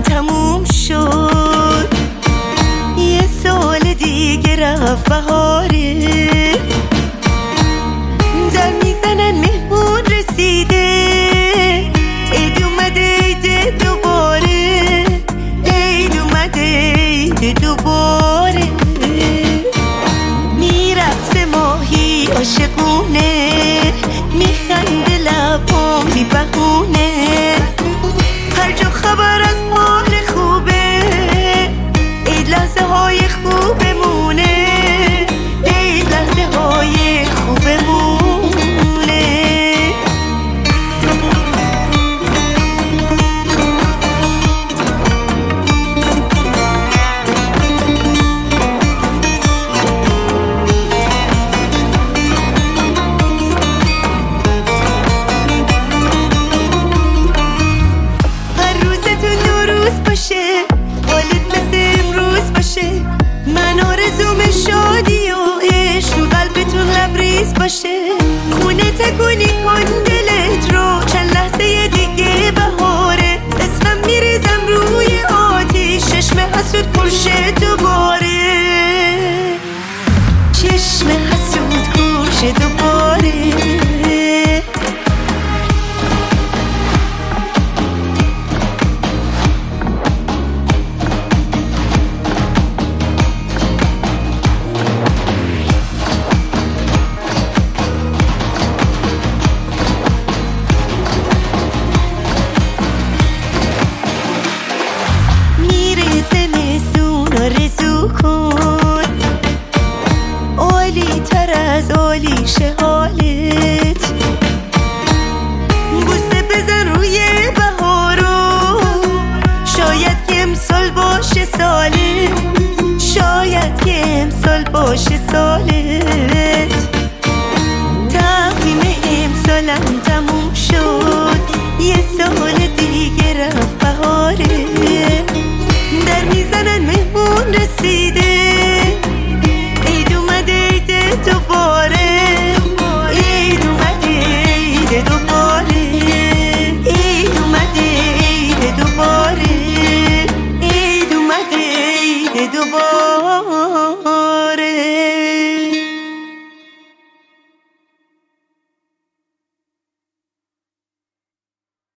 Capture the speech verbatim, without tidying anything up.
تموم شد، یه سال دیگه رفت بهاره. در میزنن مهمون رسیده، عید اومده عید دوباره، عید اومده عید دوباره. میرقصه ماهی عاشقونه، میخنده لبام بی بهونه. هر جا خبر از حال خوبه، عید لحظه های خوبمونه، عید لحظه های خوبمونه. حالت مثل امروز باشه، من آرزوم شادی و عشق تو قلبتون لبریز باشه. خونه تکونی کن دلت رو، چند لحظه دیگه بهاره. اسمم میریزم روی آتیش، چشم حسود کشه دوباره، چشم حسود کشه دوباره. عالی تر از عالیشه حالت، بوسه بزن روی بهارو. شاید که امسال باشه سالت، شاید که امسال باشه سالت. تقویم امسالم تموم شد، یه سال دیگه رفت بهاره. در میزنن مهمون رسیده، عید اومده عید دوباره، عید اومده عید دوباره، عید اومده عید دوباره، عید اومده عید دوباره.